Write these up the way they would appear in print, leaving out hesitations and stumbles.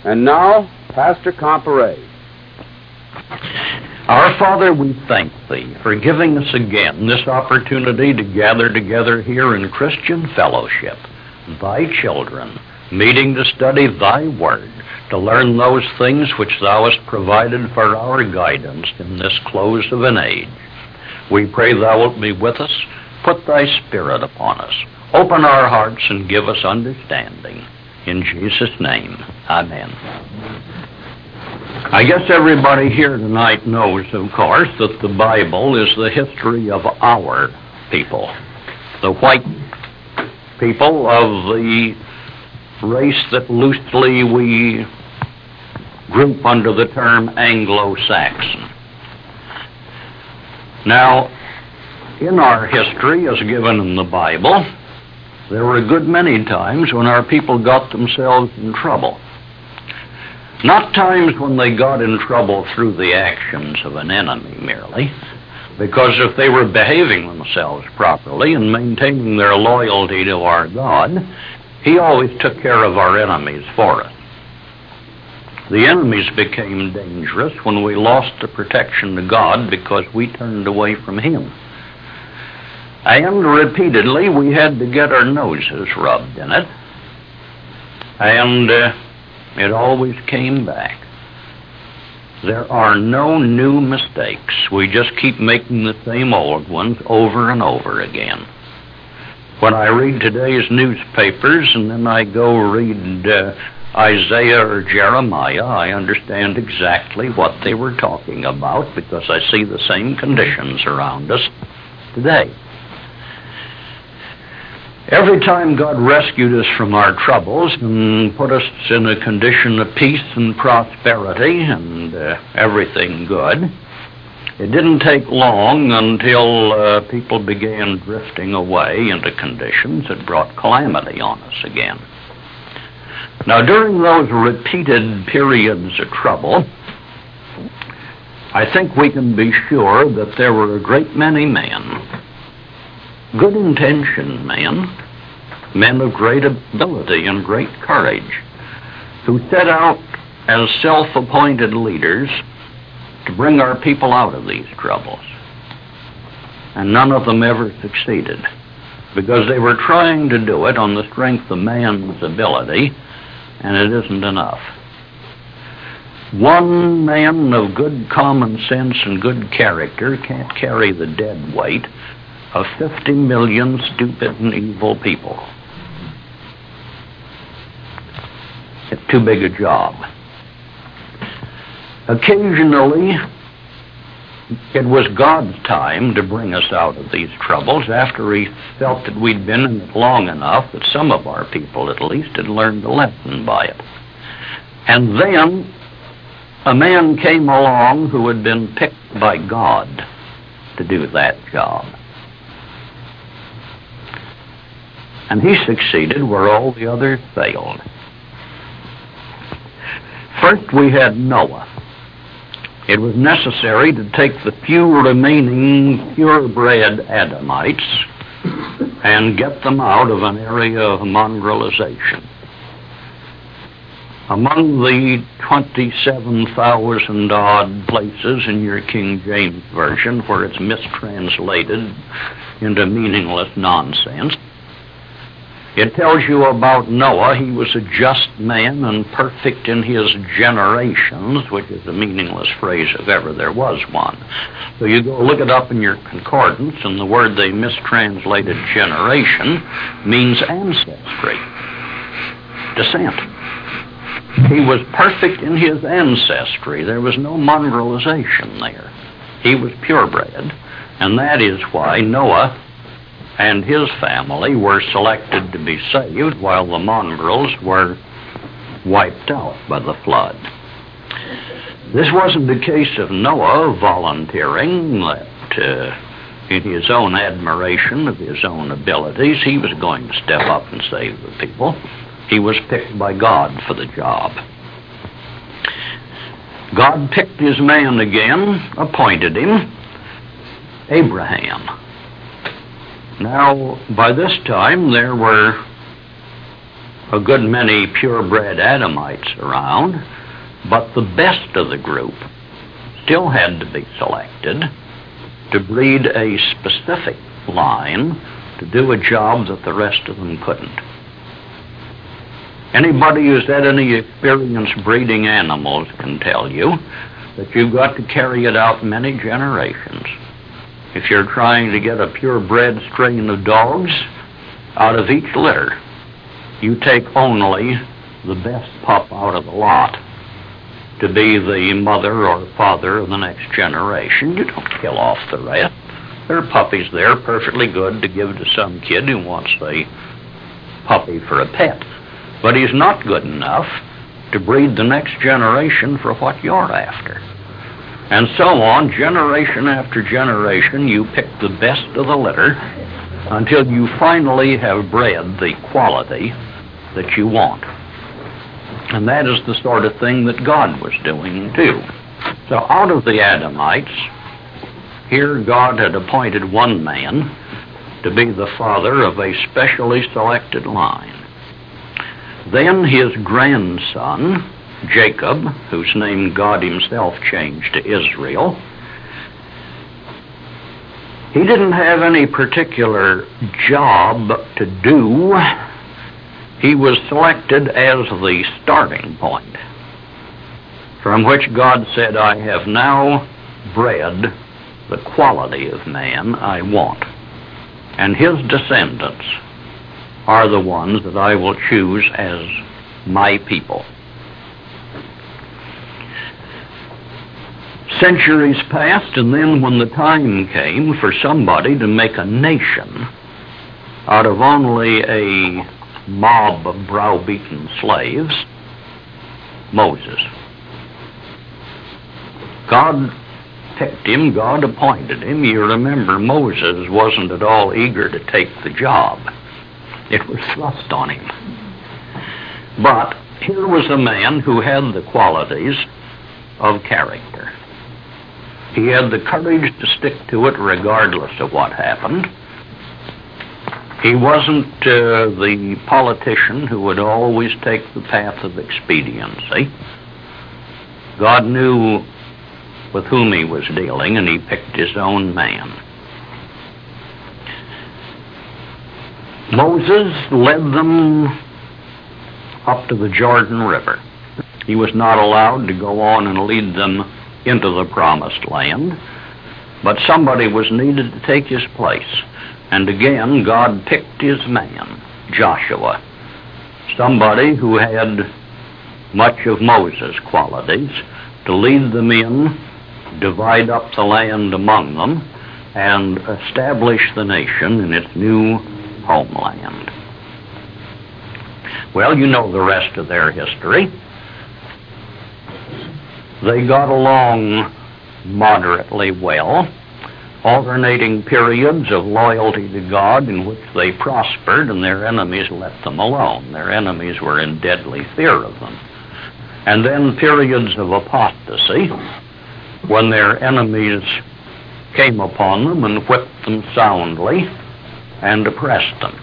And now, Pastor Comparet. Our Father, we thank Thee for giving us again this opportunity to gather together here in Christian fellowship, Thy children, meeting to study Thy Word, to learn those things which Thou hast provided for our guidance in this close of an age. We pray Thou wilt be with us, put Thy Spirit upon us, open our hearts and give us understanding. In Jesus' name, amen. I guess everybody here tonight knows, of course, that the Bible is the history of our people, the white people of the race that loosely we group under the term Anglo-Saxon. Now, in our history, as given in the Bible, there were a good many times when our people got themselves in trouble. Not times when they got in trouble through the actions of an enemy merely, because if they were behaving themselves properly and maintaining their loyalty to our God, He always took care of our enemies for us. The enemies became dangerous when we lost the protection of God because we turned away from Him. And repeatedly we had to get our noses rubbed in it. And it always came back. There are no new mistakes. We just keep making the same old ones over and over again. When I read today's newspapers and then I go read Isaiah or Jeremiah, I understand exactly what they were talking about because I see the same conditions around us today. Every time God rescued us from our troubles and put us in a condition of peace and prosperity and everything good, it didn't take long until people began drifting away into conditions that brought calamity on us again. Now, during those repeated periods of trouble, I think we can be sure that there were a great many men, good-intentioned men of great ability and great courage, who set out as self-appointed leaders to bring our people out of these troubles. And none of them ever succeeded, because they were trying to do it on the strength of man's ability, and it isn't enough. One man of good common sense and good character can't carry the dead weight of 50 million stupid and evil people. It's too big a job. Occasionally, it was God's time to bring us out of these troubles after He felt that we'd been in it long enough that some of our people, at least, had learned a lesson by it. And then a man came along who had been picked by God to do that job. And he succeeded where all the others failed. First, we had Noah. It was necessary to take the few remaining purebred Adamites and get them out of an area of mongrelization. Among the 27,000 odd places in your King James Version where it's mistranslated into meaningless nonsense, it tells you about Noah. He was a just man and perfect in his generations, which is a meaningless phrase if ever there was one. So you go look it up in your concordance, and the word they mistranslated generation means ancestry, descent. He was perfect in his ancestry. There was no mongrelization there. He was purebred, and that is why Noah and his family were selected to be saved while the mongrels were wiped out by the flood. This wasn't a case of Noah volunteering that in his own admiration of his own abilities he was going to step up and save the people. He was picked by God for the job. God picked his man again, appointed him, Abraham. Now, by this time, there were a good many purebred Adamites around, but the best of the group still had to be selected to breed a specific line to do a job that the rest of them couldn't. Anybody who's had any experience breeding animals can tell you that you've got to carry it out many generations. If you're trying to get a purebred strain of dogs out of each litter, you take only the best pup out of the lot to be the mother or father of the next generation. You don't kill off the rest. There are puppies there perfectly good to give to some kid who wants a puppy for a pet. But he's not good enough to breed the next generation for what you're after. And so on, generation after generation, you pick the best of the litter until you finally have bred the quality that you want. And that is the sort of thing that God was doing too. So out of the Adamites, here God had appointed one man to be the father of a specially selected line. Then his grandson, Jacob, whose name God himself changed to Israel, he didn't have any particular job to do. He was selected as the starting point from which God said, I have now bred the quality of man I want. And his descendants are the ones that I will choose as my people. Centuries passed, and then when the time came for somebody to make a nation out of only a mob of browbeaten slaves, Moses. God picked him, God appointed him. You remember, Moses wasn't at all eager to take the job. It was thrust on him. But here was a man who had the qualities of character. He had the courage to stick to it regardless of what happened. He wasn't the politician who would always take the path of expediency. God knew with whom he was dealing, and he picked his own man. Moses led them up to the Jordan River. He was not allowed to go on and lead them into the promised land, but somebody was needed to take his place. And again, God picked his man, Joshua, somebody who had much of Moses' qualities, to lead them in, divide up the land among them, and establish the nation in its new homeland. Well, you know the rest of their history. They got along moderately well, alternating periods of loyalty to God in which they prospered and their enemies let them alone. Their enemies were in deadly fear of them. And then periods of apostasy when their enemies came upon them and whipped them soundly and oppressed them.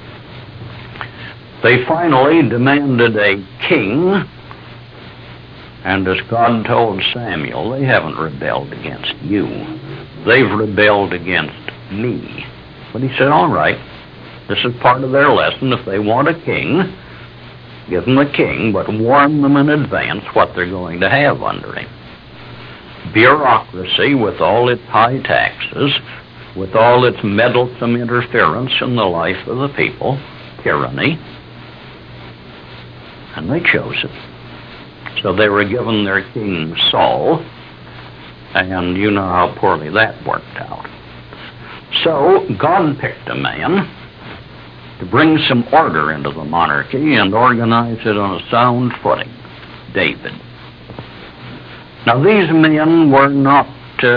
They finally demanded a king, and as God told Samuel, they haven't rebelled against you. They've rebelled against me. But he said, all right, this is part of their lesson. If they want a king, give them a king, but warn them in advance what they're going to have under him. Bureaucracy, with all its high taxes, with all its meddlesome interference in the life of the people, tyranny, and they chose it. So they were given their king Saul, and you know how poorly that worked out. So God picked a man to bring some order into the monarchy and organize it on a sound footing, David. Now these men were not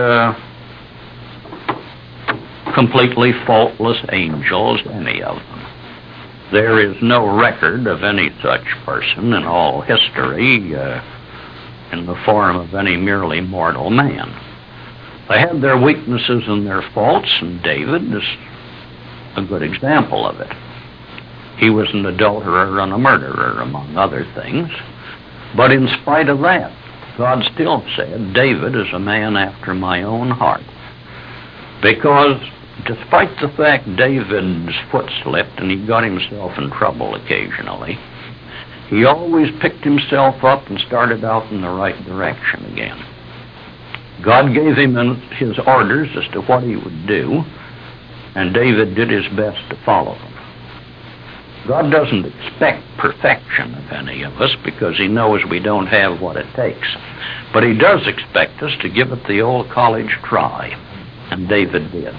completely faultless angels, any of them. There is no record of any such person in all history in the form of any merely mortal man. They had their weaknesses and their faults, and David is a good example of it. He was an adulterer and a murderer, among other things. But in spite of that, God still said, David is a man after my own heart. Because despite the fact David's foot slipped and he got himself in trouble occasionally, he always picked himself up and started out in the right direction again. God gave him his orders as to what he would do, and David did his best to follow them. God doesn't expect perfection of any of us because he knows we don't have what it takes. But he does expect us to give it the old college try, and David did.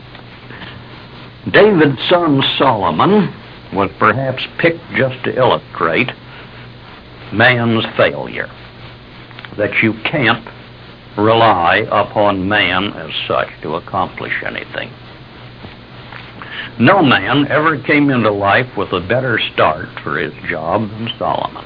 David's son Solomon was perhaps picked just to illustrate man's failure, that you can't rely upon man as such to accomplish anything. No man ever came into life with a better start for his job than Solomon.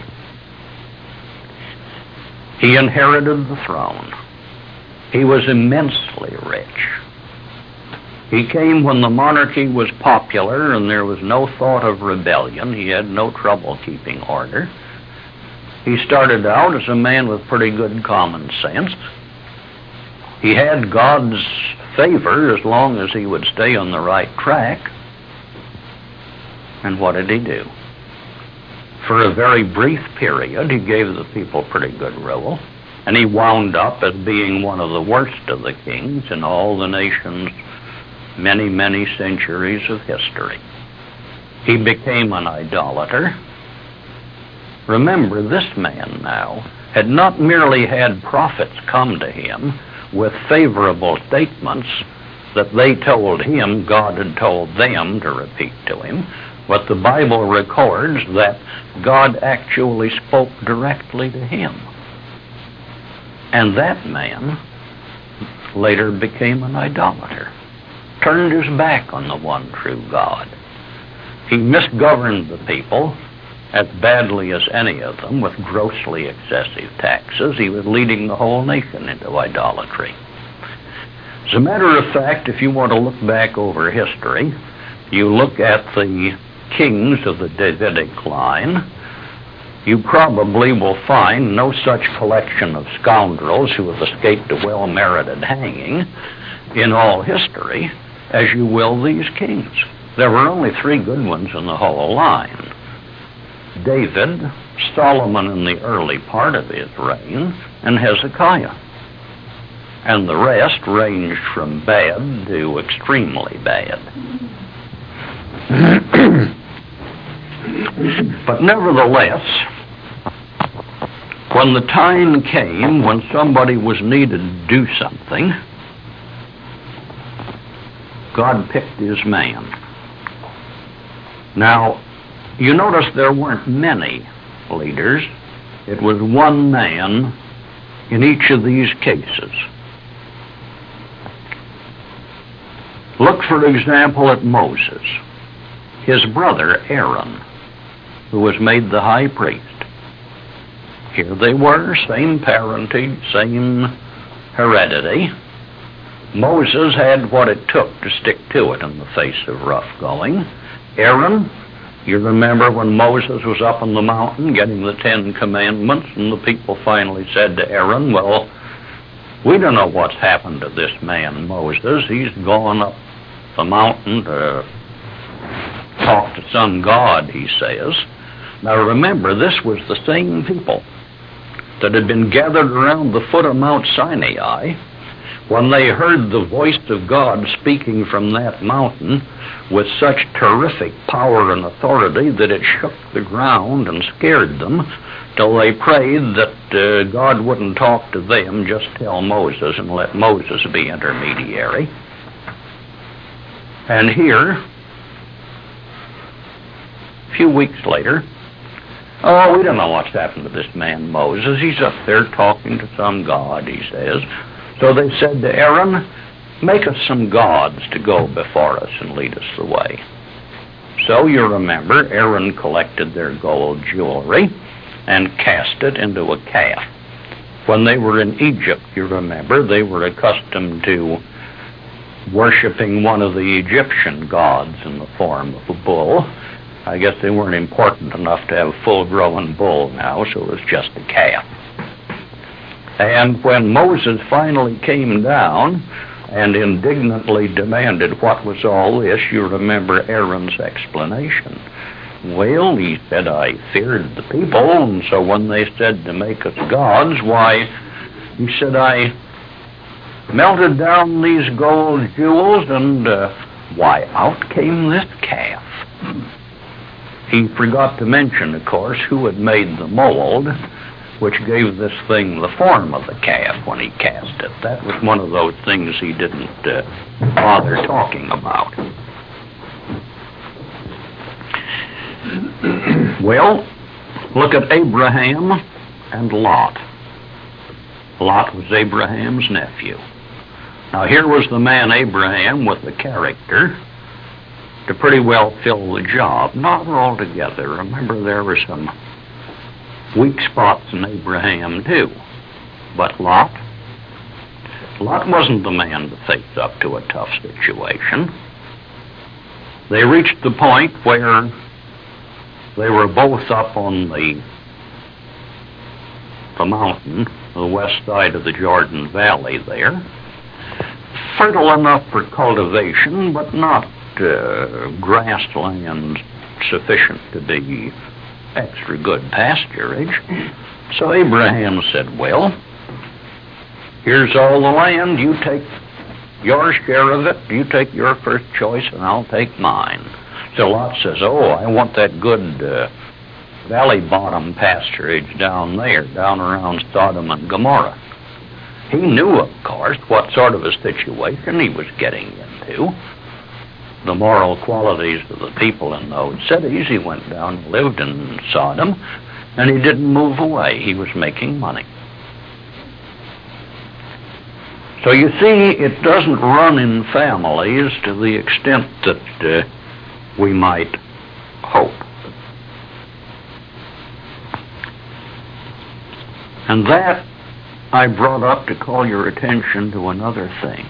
He inherited the throne. He was immensely rich. He came when the monarchy was popular and there was no thought of rebellion. He had no trouble keeping order. He started out as a man with pretty good common sense. He had God's favor as long as he would stay on the right track. And what did he do? For a very brief period, he gave the people pretty good rule, and he wound up as being one of the worst of the kings in all the nation's many, many centuries of history. He became an idolater. Remember, this man now had not merely had prophets come to him with favorable statements that they told him God had told them to repeat to him, but the Bible records that God actually spoke directly to him. And that man later became an idolater, turned his back on the one true God. He misgoverned the people as badly as any of them with grossly excessive taxes. He was leading the whole nation into idolatry. As a matter of fact, if you want to look back over history, you look at the kings of the Davidic line, you probably will find no such collection of scoundrels who have escaped a well-merited hanging in all history as you will these kings. There were only 3 good ones in the whole line: David, Solomon in the early part of his reign, and Hezekiah. And the rest ranged from bad to extremely bad. But nevertheless, when the time came when somebody was needed to do something, God picked his man. Now, you notice there weren't many leaders. It was one man in each of these cases. Look, for example, at Moses. His brother, Aaron, who was made the high priest. Here they were, same parentage, same heredity. Moses had what it took to stick to it in the face of rough going. Aaron, you remember when Moses was up on the mountain getting the 10 Commandments, and the people finally said to Aaron, well, we don't know what's happened to this man Moses. He's gone up the mountain to talk to some god, he says. Now remember, this was the same people that had been gathered around the foot of Mount Sinai when they heard the voice of God speaking from that mountain with such terrific power and authority that it shook the ground and scared them till they prayed that God wouldn't talk to them, just tell Moses and let Moses be intermediary. And here, a few weeks later, oh, we don't know what's happened to this man Moses. He's up there talking to some god, he says. So they said to Aaron, make us some gods to go before us and lead us the way. So you remember, Aaron collected their gold jewelry and cast it into a calf. When they were in Egypt, you remember, they were accustomed to worshiping one of the Egyptian gods in the form of a bull. I guess they weren't important enough to have a full-grown bull now, so it was just a calf. And when Moses finally came down and indignantly demanded what was all this, you remember Aaron's explanation. Well, he said, I feared the people, and so when they said to make us gods, why, he said, I melted down these gold jewels, and why, out came this calf. He forgot to mention, of course, who had made the mold, which gave this thing the form of the calf when he cast it. That was one of those things he didn't bother talking about. Well, look at Abraham and Lot. Lot was Abraham's nephew. Now here was the man Abraham with the character to pretty well fill the job. Not altogether. Remember, there were some weak spots in Abraham too. But Lot wasn't the man to face up to a tough situation. They reached the point where they were both up on the mountain, the west side of the Jordan Valley there. Fertile enough for cultivation, but not grassland sufficient to be extra good pasturage. So Abraham said, well, here's all the land. You take your share of it. You take your first choice, and I'll take mine. So Lot says, oh, I want that good valley bottom pasturage down there, down around Sodom and Gomorrah. He knew, of course, what sort of a situation he was getting into. The moral qualities of the people in those cities. He went down and lived in Sodom, and he didn't move away. He was making money. So you see, it doesn't run in families to the extent that we might hope. And that I brought up to call your attention to another thing.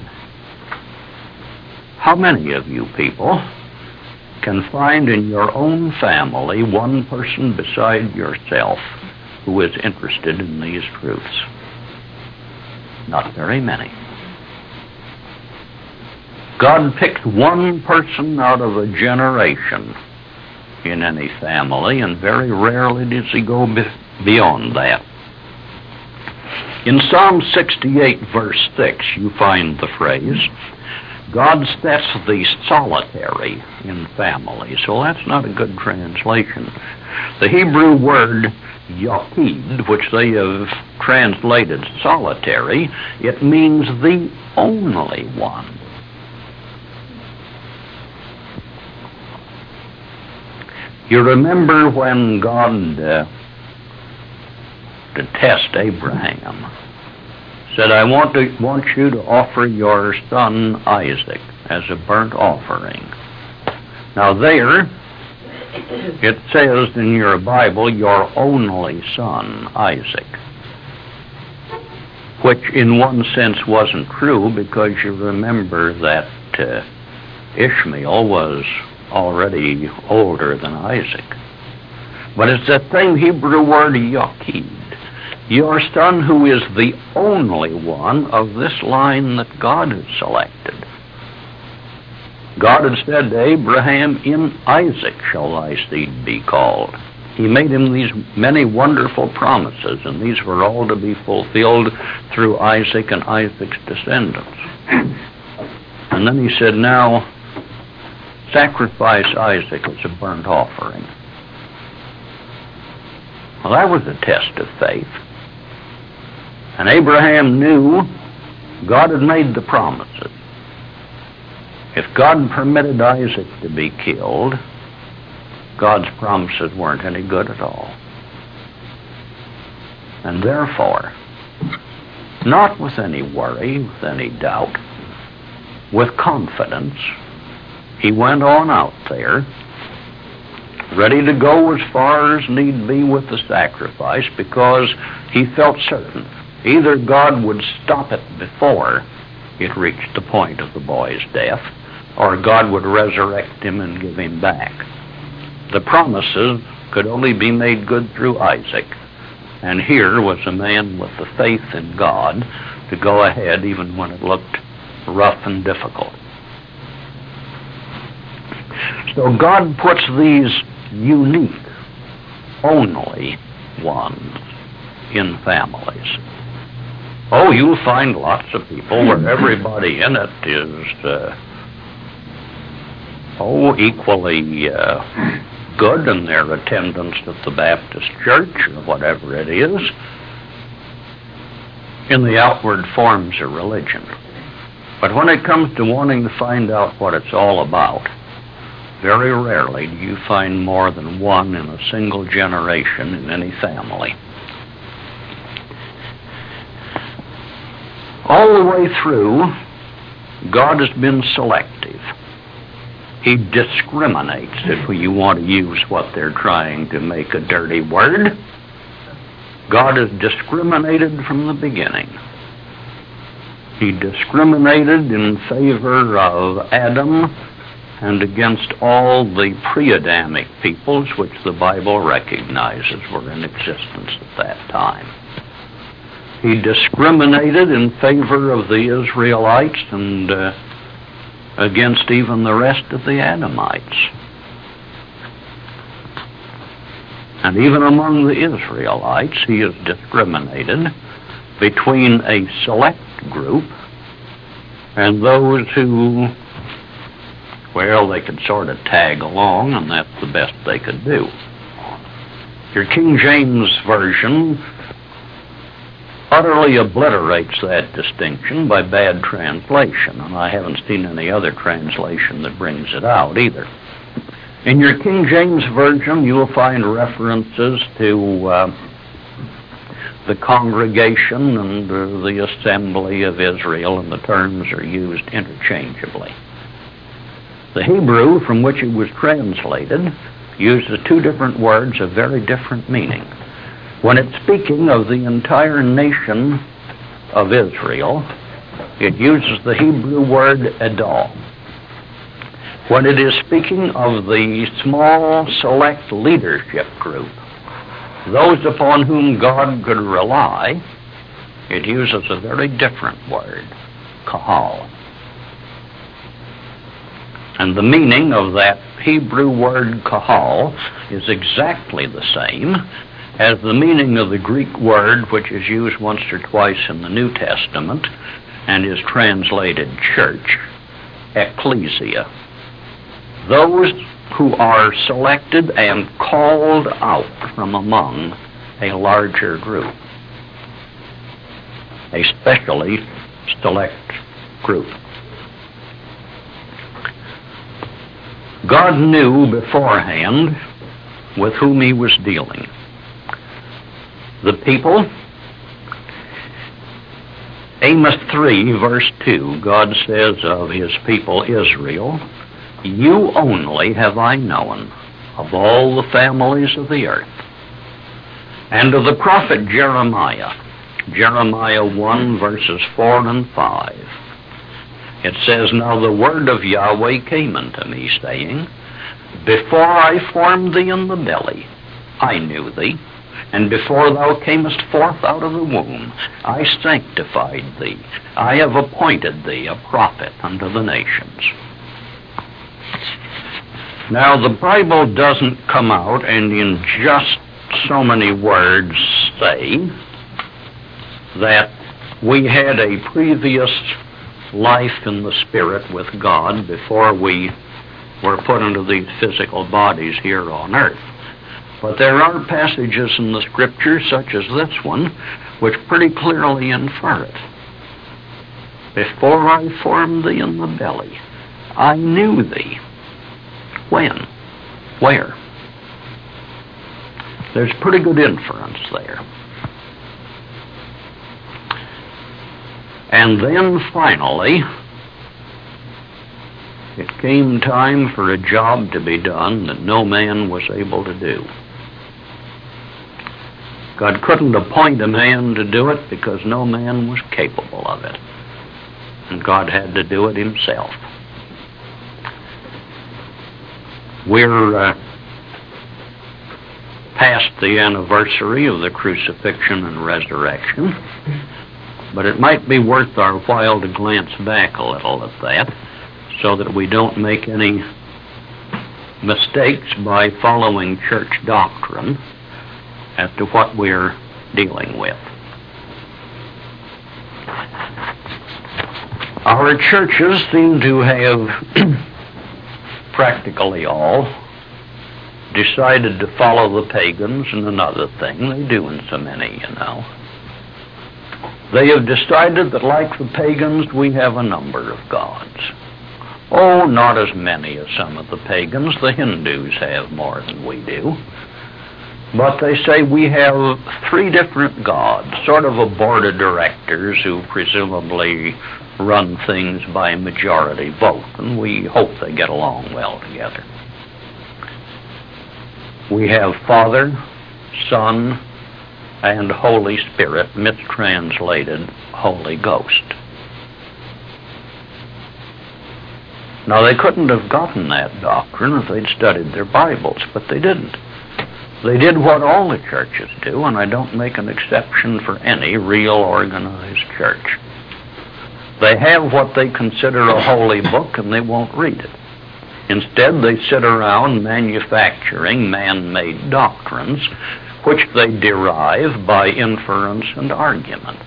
How many of you people can find in your own family one person beside yourself who is interested in these truths? Not very many. God picked one person out of a generation in any family, and very rarely does he go beyond that. In Psalm 68, verse 6, you find the phrase, God sets the solitary in families. Well, that's not a good translation. The Hebrew word yaqid, which they have translated solitary, it means the only one. You remember when God, to test Abraham, said, I want you to offer your son Isaac as a burnt offering. Now there, it says in your Bible, your only son, Isaac, which in one sense wasn't true, because you remember that Ishmael was already older than Isaac. But it's that same Hebrew word, yaqid. Your son who is the only one of this line that God has selected. God had said to Abraham, in Isaac shall thy seed be called. He made him these many wonderful promises, and these were all to be fulfilled through Isaac and Isaac's descendants. And then he said, now, sacrifice Isaac as a burnt offering. Well, that was a test of faith. And Abraham knew God had made the promises. If God permitted Isaac to be killed, God's promises weren't any good at all. And therefore, not with any worry, with any doubt, with confidence, he went on out there, ready to go as far as need be with the sacrifice, because he felt certain either God would stop it before it reached the point of the boy's death, or God would resurrect him and give him back. The promises could only be made good through Isaac. And here was a man with the faith in God to go ahead even when it looked rough and difficult. So God puts these unique, only ones in families. Oh, you'll find lots of people where everybody in it is, equally good in their attendance at the Baptist church or whatever it is, in the outward forms of religion. But when it comes to wanting to find out what it's all about, very rarely do you find more than one in a single generation in any family. All the way through, God has been selective. He discriminates, if you want to use what they're trying to make a dirty word. God has discriminated from the beginning. He discriminated in favor of Adam and against all the pre-Adamic peoples which the Bible recognizes were in existence at that time. He discriminated in favor of the Israelites and against even the rest of the Adamites. And even among the Israelites, he has discriminated between a select group and those who, well, they could sort of tag along, and that's the best they could do. Your King James Version utterly obliterates that distinction by bad translation, and I haven't seen any other translation that brings it out either. In your King James Version, you will find references to the congregation and the assembly of Israel, and the terms are used interchangeably. The Hebrew from which it was translated uses two different words of very different meaning. When it's speaking of the entire nation of Israel, it uses the Hebrew word Edom. When it is speaking of the small, select leadership group, those upon whom God could rely, it uses a very different word, kahal. And the meaning of that Hebrew word kahal is exactly the same as the meaning of the Greek word which is used once or twice in the New Testament and is translated church, ecclesia. Those who are selected and called out from among a larger group, a specially select group. God knew beforehand with whom he was dealing. The people, Amos 3, verse 2, God says of his people Israel, "You only have I known of all the families of the earth." And of the prophet Jeremiah, Jeremiah 1, verses 4 and 5, it says, "Now the word of Yahweh came unto me, saying, Before I formed thee in the belly, I knew thee. And before thou camest forth out of the womb, I sanctified thee. I have appointed thee a prophet unto the nations." Now, the Bible doesn't come out and in just so many words say that we had a previous life in the Spirit with God before we were put into these physical bodies here on earth. But there are passages in the Scripture, such as this one, which pretty clearly infer it. "Before I formed thee in the belly, I knew thee." When? Where? There's pretty good inference there. And then finally, it came time for a job to be done that no man was able to do. God couldn't appoint a man to do it because no man was capable of it. And God had to do it himself. We're past the anniversary of the crucifixion and resurrection, but it might be worth our while to glance back a little at that so that we don't make any mistakes by following church doctrine as to what we're dealing with. Our churches seem to have practically all decided to follow the pagans and another thing. They do in so many, you know. They have decided that like the pagans, we have a number of gods. Oh, not as many as some of the pagans. The Hindus have more than we do. But they say we have 3 different gods, sort of a board of directors who presumably run things by majority vote, and we hope they get along well together. We have Father, Son, and Holy Spirit, mistranslated Holy Ghost. Now, they couldn't have gotten that doctrine if they'd studied their Bibles, but they didn't. They did what all the churches do, and I don't make an exception for any real organized church. They have what they consider a holy book, and they won't read it. Instead, they sit around manufacturing man-made doctrines, which they derive by inference and argument.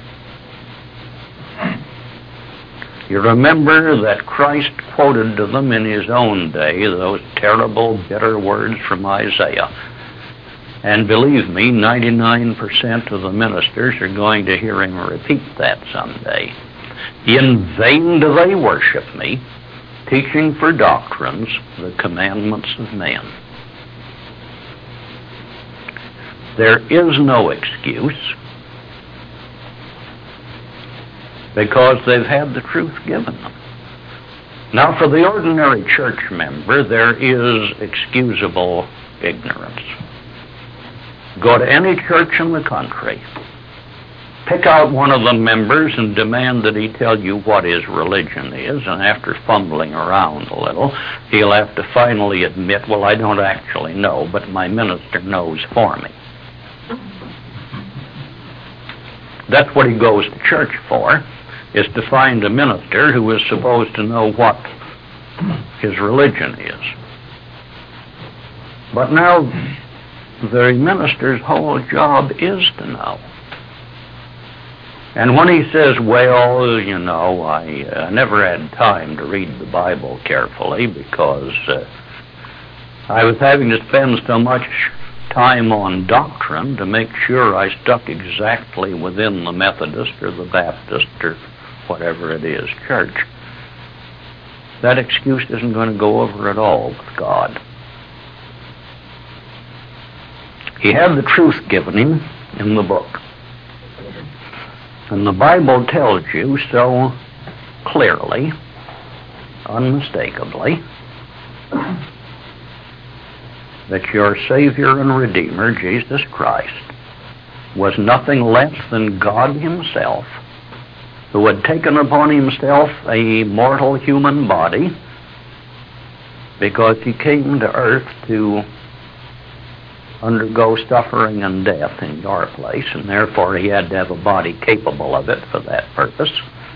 You remember that Christ quoted to them in his own day those terrible, bitter words from Isaiah. And believe me, 99% of the ministers are going to hear him repeat that someday. In vain do they worship me, teaching for doctrines the commandments of men. There is no excuse, because they've had the truth given them. Now, for the ordinary church member, there is excusable ignorance. Go to any church in the country, pick out one of the members and demand that he tell you what his religion is, and after fumbling around a little, he'll have to finally admit, well, I don't actually know, but my minister knows for me. That's what he goes to church for, is to find a minister who is supposed to know what his religion is. But now, the minister's whole job is to know. And when he says, well, you know, I never had time to read the Bible carefully because I was having to spend so much time on doctrine to make sure I stuck exactly within the Methodist or the Baptist or whatever it is church, that excuse isn't going to go over at all with God. He had the truth given him in the book. And the Bible tells you so clearly, unmistakably, that your Savior and Redeemer, Jesus Christ, was nothing less than God himself, who had taken upon himself a mortal human body because he came to earth to undergo suffering and death in your place, and therefore he had to have a body capable of it for that purpose.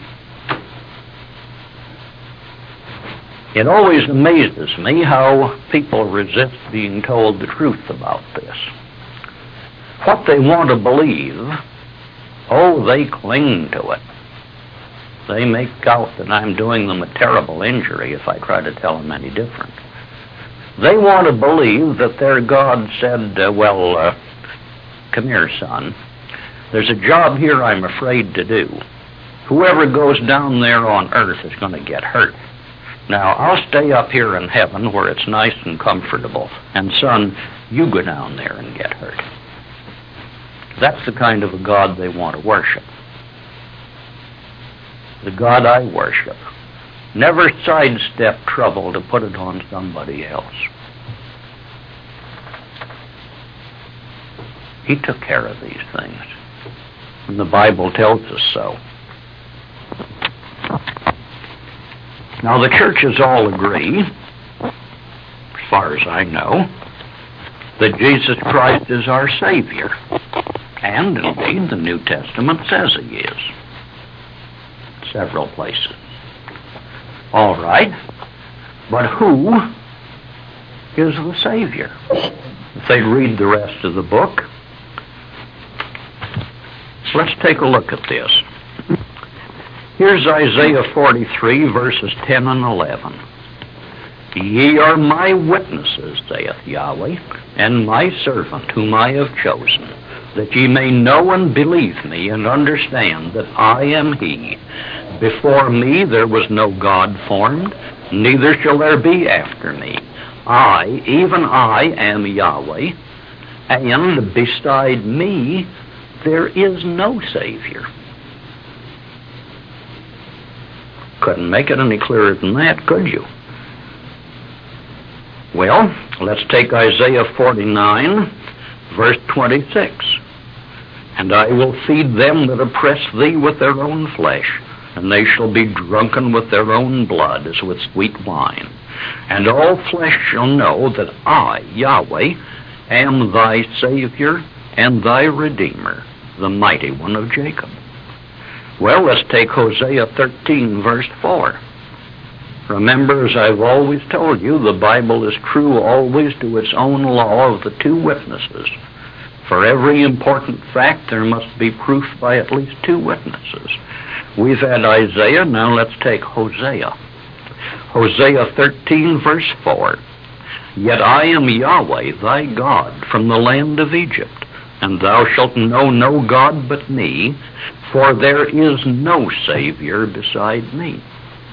It always amazes me how people resist being told the truth about this. What they want to believe, oh, they cling to it. They make out that I'm doing them a terrible injury if I try to tell them any different. They want to believe that their God said, come here, son. There's a job here I'm afraid to do. Whoever goes down there on earth is going to get hurt. Now, I'll stay up here in heaven where it's nice and comfortable. And son, you go down there and get hurt. That's the kind of a God they want to worship. The God I worship never sidestep trouble to put it on somebody else. He took care of these things. And the Bible tells us so. Now, the churches all agree, as far as I know, that Jesus Christ is our Savior. And indeed, the New Testament says He is. Several places. All right. But who is the Savior? If they read the rest of the book, let's take a look at this. Here's Isaiah 43, verses 10 and 11. Ye are my witnesses, saith Yahweh, and my servant whom I have chosen, that ye may know and believe me, and understand that I am He. Before me there was no God formed, neither shall there be after me. I, even I, am Yahweh, and beside me there is no Savior. Couldn't make it any clearer than that, could you? Well, let's take Isaiah 49, verse 26. And I will feed them that oppress thee with their own flesh, and they shall be drunken with their own blood as with sweet wine. And all flesh shall know that I, Yahweh, am thy Savior and thy Redeemer, the mighty one of Jacob. Well, let's take Hosea 13, verse 4. Remember, as I've always told you, the Bible is true always to its own law of the two witnesses. For every important fact, there must be proof by at least two witnesses. We've had Isaiah, now let's take Hosea. Hosea 13, verse 4. Yet I am Yahweh, thy God, from the land of Egypt, and thou shalt know no God but me, for there is no Savior beside me.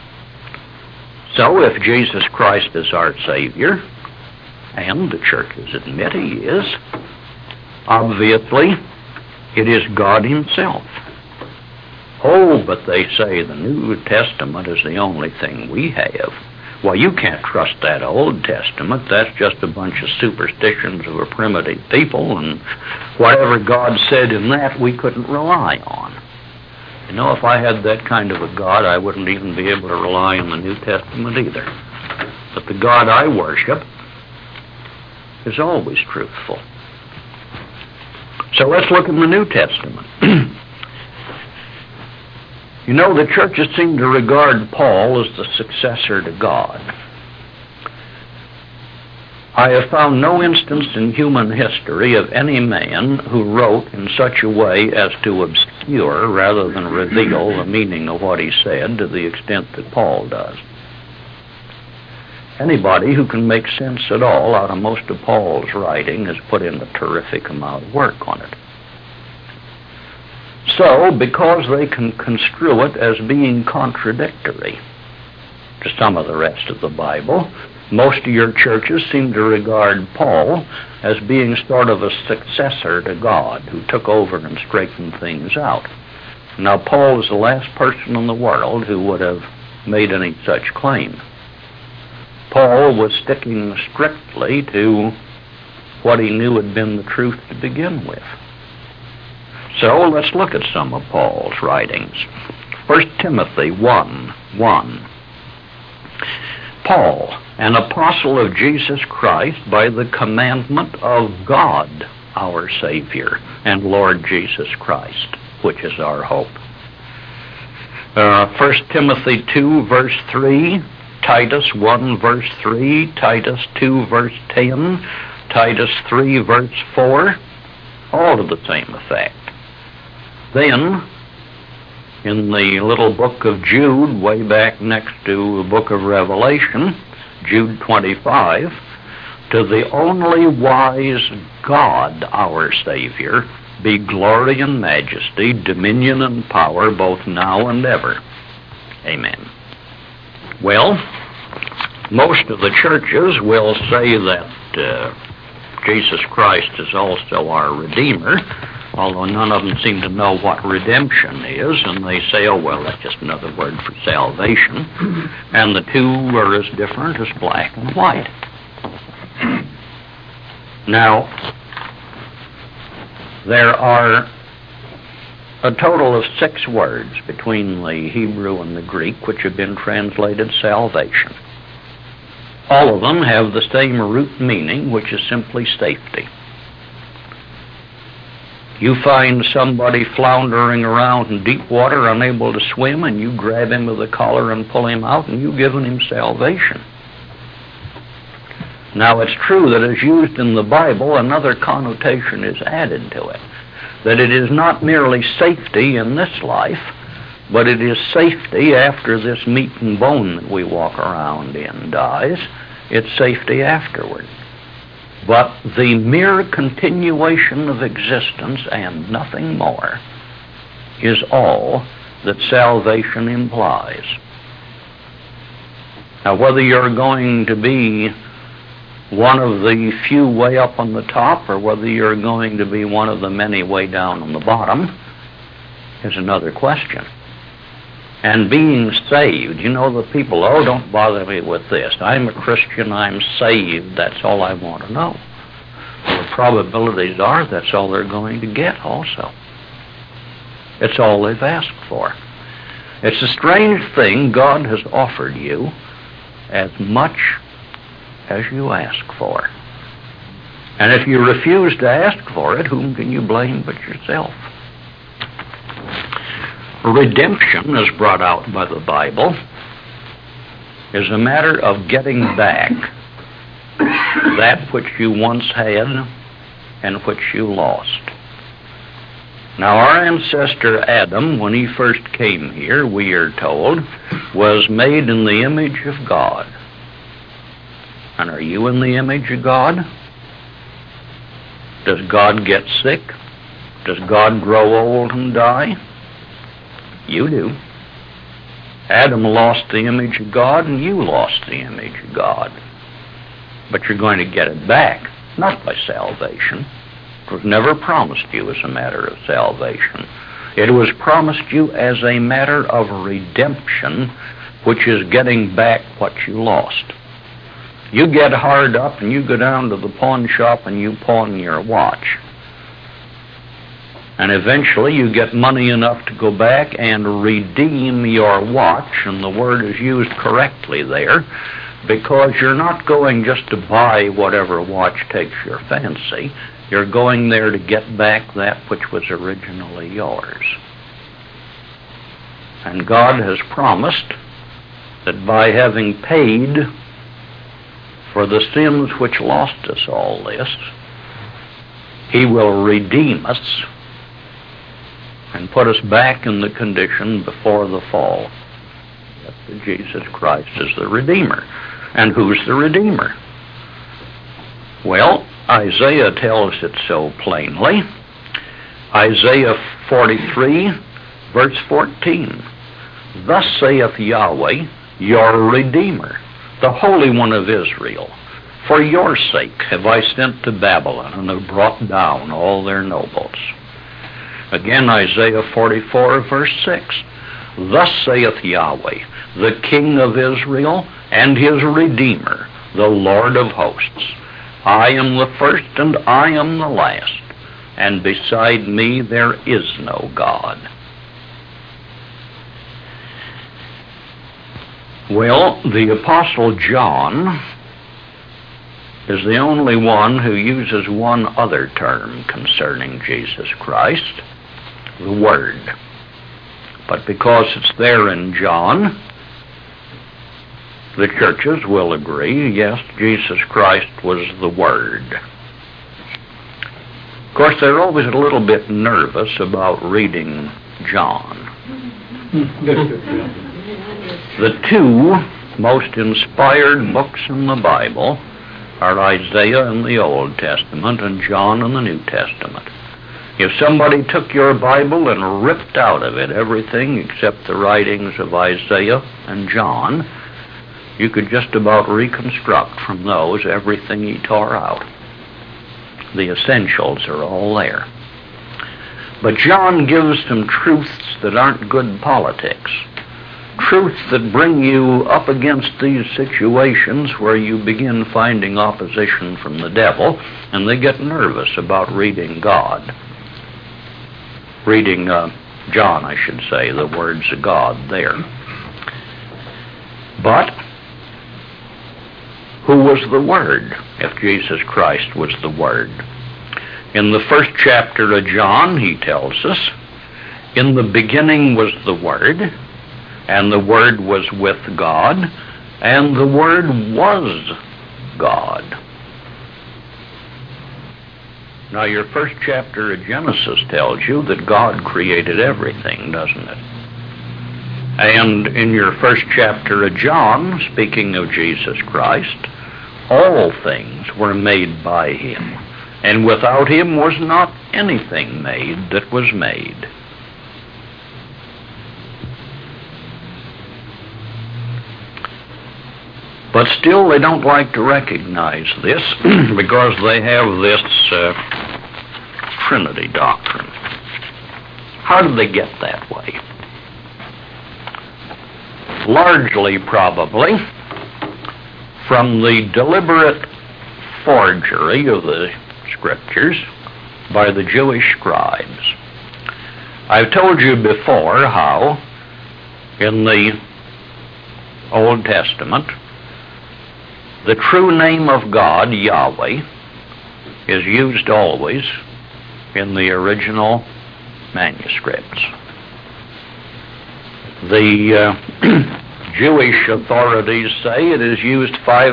So if Jesus Christ is our Savior, and the churches admit He is, obviously it is God Himself. Oh, but they say the New Testament is the only thing we have. Well, you can't trust that Old Testament. That's just a bunch of superstitions of a primitive people, and whatever God said in that we couldn't rely on. You know, if I had that kind of a God, I wouldn't even be able to rely on the New Testament either. But the God I worship is always truthful. So let's look in the New Testament. You know, the churches seem to regard Paul as the successor to God. I have found no instance in human history of any man who wrote in such a way as to obscure rather than reveal the meaning of what he said to the extent that Paul does. Anybody who can make sense at all out of most of Paul's writing has put in a terrific amount of work on it. So, because they can construe it as being contradictory to some of the rest of the Bible, most of your churches seem to regard Paul as being sort of a successor to God who took over and straightened things out. Now, Paul was the last person in the world who would have made any such claim. Paul was sticking strictly to what he knew had been the truth to begin with. So let's look at some of Paul's writings. 1 Timothy 1:1. Paul, an apostle of Jesus Christ by the commandment of God, our Savior, and Lord Jesus Christ, which is our hope. 1 Timothy 2, verse 3, Titus 1, verse 3, Titus 2, verse 10, Titus 3, verse 4, all to the same effect. Then, in the little book of Jude, way back next to the book of Revelation, Jude 25, to the only wise God, our Savior, be glory and majesty, dominion and power, both now and ever. Amen. Well, most of the churches will say that Jesus Christ is also our Redeemer, although none of them seem to know what redemption is, and they say, oh, well, that's just another word for salvation, and the two are as different as black and white. Now, there are a total of 6 words between the Hebrew and the Greek which have been translated salvation. All of them have the same root meaning, which is simply safety. You find somebody floundering around in deep water, unable to swim, and you grab him with the collar and pull him out, and you've given him salvation. Now, it's true that as used in the Bible, another connotation is added to it, that it is not merely safety in this life, but it is safety after this meat and bone that we walk around in dies. It's safety afterward. But the mere continuation of existence and nothing more is all that salvation implies. Now, whether you're going to be one of the few way up on the top or whether you're going to be one of the many way down on the bottom is another question. And being saved, you know, the people, oh, don't bother me with this. I'm a Christian, I'm saved, that's all I want to know. Well, the probabilities are that's all they're going to get also. It's all they've asked for. It's a strange thing. God has offered you as much as you ask for. And if you refuse to ask for it, whom can you blame but yourself? Redemption, as brought out by the Bible, is a matter of getting back that which you once had and which you lost. Now, our ancestor Adam, when he first came here, we are told, was made in the image of God. And are you in the image of God? Does God get sick? Does God grow old and die? You do. Adam lost the image of God, and you lost the image of God. But you're going to get it back, not by salvation. It was never promised you as a matter of salvation. It was promised you as a matter of redemption, which is getting back what you lost. You get hard up and you go down to the pawn shop and you pawn your watch. And eventually you get money enough to go back and redeem your watch, and the word is used correctly there, because you're not going just to buy whatever watch takes your fancy. You're going there to get back that which was originally yours. And God has promised that by having paid for the sins which lost us all this, He will redeem us and put us back in the condition before the fall. That Jesus Christ is the Redeemer. And who's the Redeemer? Well, Isaiah tells it so plainly. Isaiah 43, verse 14. Thus saith Yahweh, your Redeemer, the Holy One of Israel. For your sake have I sent to Babylon, and have brought down all their nobles. Again, Isaiah 44, verse 6. Thus saith Yahweh, the King of Israel, and his Redeemer, the Lord of hosts. I am the first, and I am the last, and beside me there is no God. Well, the Apostle John is the only one who uses one other term concerning Jesus Christ, the Word. But because it's there in John, the churches will agree, yes, Jesus Christ was the Word. Of course, they're always a little bit nervous about reading John. The two most inspired books in the Bible are Isaiah in the Old Testament and John in the New Testament. If somebody took your Bible and ripped out of it everything except the writings of Isaiah and John, you could just about reconstruct from those everything he tore out. The essentials are all there. But John gives some truths that aren't good politics. Truths that bring you up against these situations where you begin finding opposition from the devil, and they get nervous about reading God. Reading John, I should say, the words of God there. But who was the Word, if Jesus Christ was the Word. In the first chapter of John, he tells us, in the beginning was the Word, and the Word was with God, and the Word was God. Now, your first chapter of Genesis tells you that God created everything, doesn't it? And in your first chapter of John, speaking of Jesus Christ, all things were made by him, and without him was not anything made that was made. But still, they don't like to recognize this because they have this Trinity doctrine. How did they get that way? Largely, probably, from the deliberate forgery of the Scriptures by the Jewish scribes. I've told you before how in the Old Testament the true name of God, Yahweh, is used always in the original manuscripts. The Jewish authorities say it is used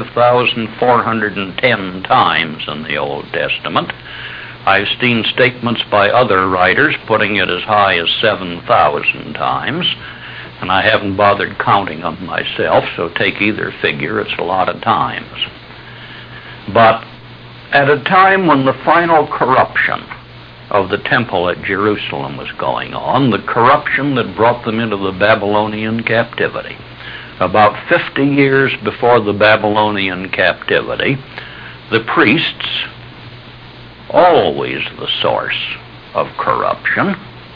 5,410 times in the Old Testament. I've seen statements by other writers putting it as high as 7,000 times, and I haven't bothered counting them myself, so take either figure, it's a lot of times. But at a time when the final corruption of the temple at Jerusalem was going on, the corruption that brought them into the Babylonian captivity, about 50 years before the Babylonian captivity, the priests, always the source of corruption,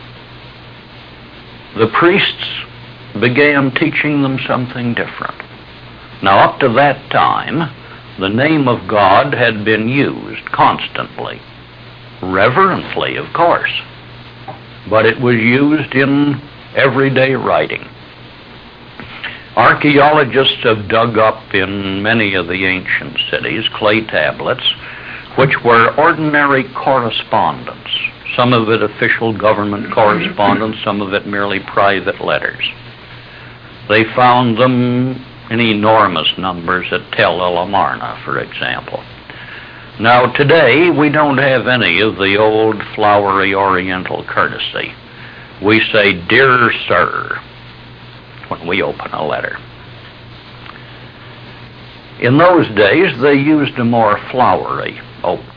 the priests began teaching them something different. Now, up to that time, the name of God had been used constantly, reverently, of course, but it was used in everyday writing. Archaeologists have dug up in many of the ancient cities clay tablets, which were ordinary correspondence, some of it official government correspondence, some of it merely private letters. They found them in enormous numbers at Tel El Amarna, for example. Now, today, we don't have any of the old flowery Oriental courtesy. We say, "Dear Sir," when we open a letter. In those days, they used a more flowery opening.